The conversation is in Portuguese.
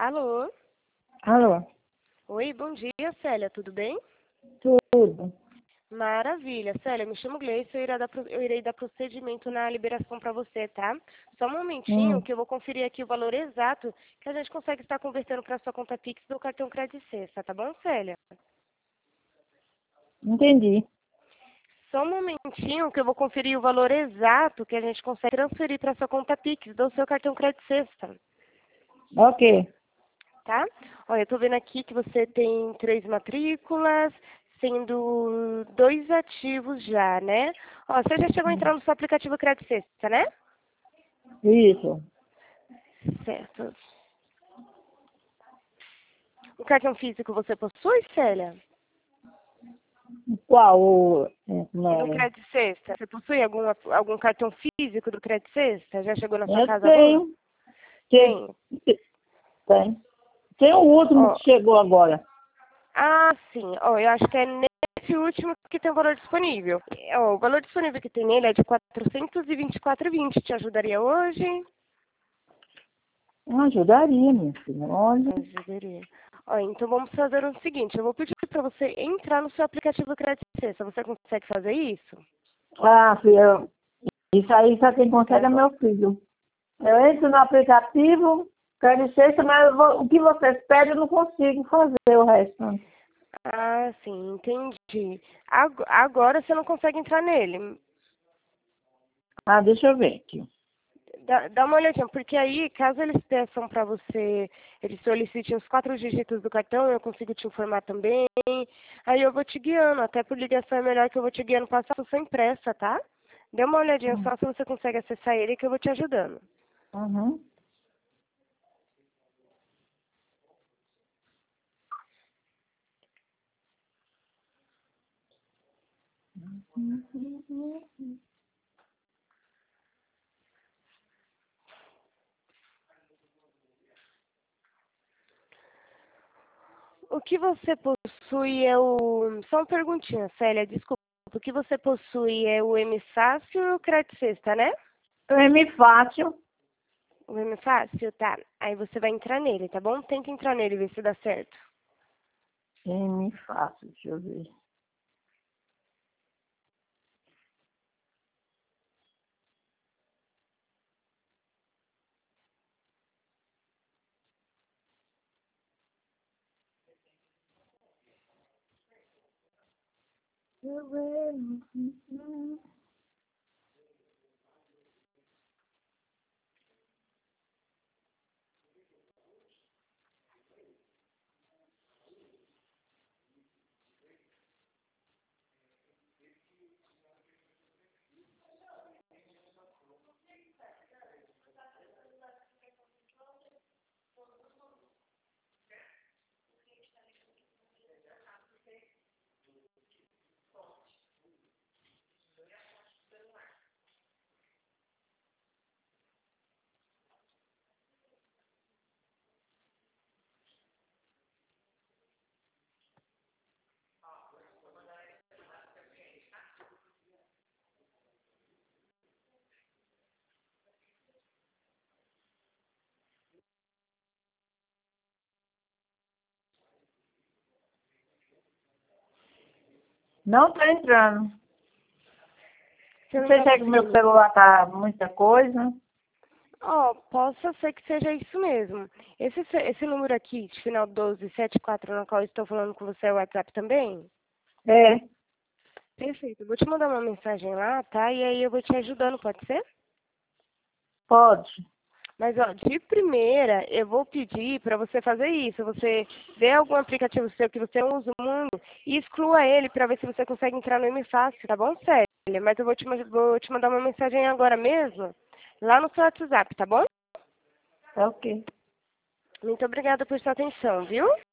Alô? Alô, Oi, bom dia, Célia, tudo bem? tudo. Maravilha, Célia, me chamo Gleice, eu irei dar procedimento na liberação para você, tá? Só um momentinho Hum, que eu vou conferir aqui o valor exato que a gente consegue estar convertendo para sua conta Pix do cartão Credit Sexta, tá bom, Célia? entendi. Só um momentinho que eu vou conferir o valor exato que a gente consegue transferir para sua conta Pix do seu cartão Credit Sexta, Ok. tá? Olha, eu tô vendo aqui que você tem 3 matrículas, sendo 2 ativos já, né? Ó, você já chegou a entrar no seu aplicativo Credit Sexta, né? Isso. Certo. O cartão físico você possui, Célia? Qual Do nome? Credit Sexta. Você possui algum cartão físico do Credit Sexta? Já chegou na sua Eu casa algum? tenho. Tem. Tem. Tem. Tem o último Ó, que chegou agora. sim. Ó, eu acho que é nesse último que tem o valor disponível. Ó, o valor disponível que tem nele é de 424,20. Te ajudaria hoje? Ajudaria, minha filha. Olha. Ajudaria. Ó, então vamos fazer o seguinte. Eu vou pedir para você entrar no seu aplicativo Credit Sexta. Você consegue fazer isso? Ah, filha, isso aí só quem Tá consegue é bom. meu filho. Eu entro no aplicativo, quero licença, mas o que vocês pedem eu não consigo fazer o resto. Ah, sim, entendi. Agora você não consegue entrar nele. Ah, deixa eu ver aqui. Dá uma olhadinha, porque aí, caso eles peçam para você, eles solicitem os 4 dígitos do cartão, eu consigo te informar também. Aí eu vou te guiando, até por ligação é melhor que eu vou te guiando passo a passo sem pressa, tá? Dê uma olhadinha Hum. só se você consegue acessar ele que eu vou te ajudando. Uhum. O que você possui é o... Só uma perguntinha, Célia, desculpa. O que você possui é o M Fácil e o Credit Sexta, né? É me fácil. O M Fácil, tá. Aí você vai entrar nele, tá bom? Tenta entrar nele e ver se dá certo. Me fácil, deixa eu ver. Não tá entrando. Você Não não sei tá se é que o meu conseguindo. celular tá muita coisa. Ó, possa ser que seja isso mesmo. Esse número aqui, de final 1274, na qual eu estou falando com você, é o WhatsApp também? É, Perfeito. Eu vou te mandar uma mensagem lá, tá? E aí eu vou te ajudando, pode ser? pode. Mas, ó, de primeira, eu vou pedir para você fazer isso. Você vê algum aplicativo seu que você não usa muito e exclua ele para ver se você consegue entrar no M Fácil, tá bom, Célia? Mas eu vou te mandar uma mensagem agora mesmo, lá no seu WhatsApp, tá bom? Tá ok. Muito obrigada por sua atenção, viu?